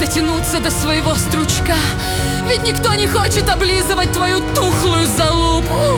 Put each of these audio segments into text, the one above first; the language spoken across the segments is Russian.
дотянуться до своего стручка. Ведь никто не хочет облизывать твою тухлую залупу.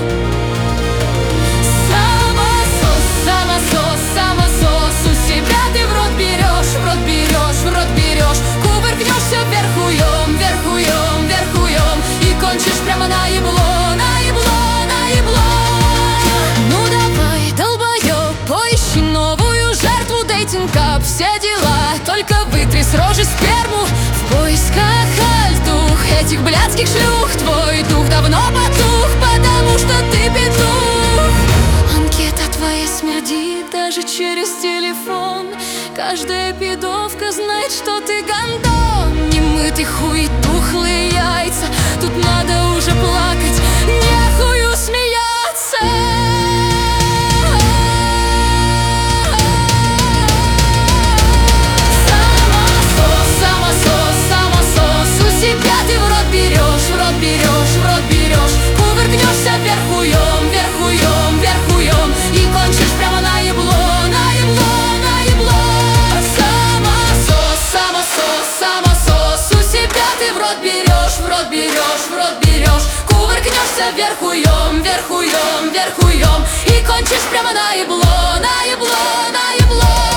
Самосос, самосос, самосос. У себя ты в рот берешь, в рот берешь, в рот берешь. Кувыркнешься вверхуем, вверхуем, вверхуем. И кончишь прямо на ебло, на ебло, на ебло. Ну давай, долбоёб, поищи новую жертву. Дейтинг-ап, все дела. Только вытри с рожи сперму. В поисках альтух этих блядских шлюх. Твой дух давно потух, потому что ты петух. Анкета твоя смердит даже через телефон. Каждая пидовка знает, что ты гондон. Немытый хуй, тухлые яйца. Тут надо уже плакать, нехую смеяться. Самосос, самосос, самосос. У себя ты в рот берешь, в рот берешь, в рот берешь. Кувыркнешься вверхуем, вверхуем, вверхуем. И кончишь прямо на ебло, на ебло, на ебло. Самосос, самосос, самосос. У себя ты в рот берешь, в рот берешь, в рот берешь. Кувыркнешься вверхуем, вверхуем, вверхуем. И кончишь прямо на ебло, на ебло, на ебло.